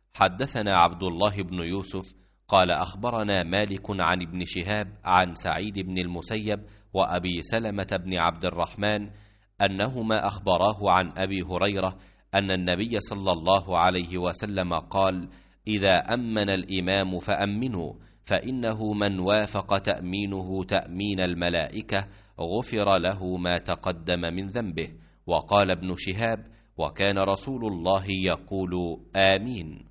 حدثنا عبد الله بن يوسف قال أخبرنا مالك عن ابن شهاب عن سعيد بن المسيب وأبي سلمة بن عبد الرحمن أنهما أخبراه عن أبي هريرة أن النبي صلى الله عليه وسلم قال: إذا أمن الإمام فأمنوا، فإنه من وافق تأمينه تأمين الملائكة غفر له ما تقدم من ذنبه. وقال ابن شهاب: وكان رسول الله يقول آمين.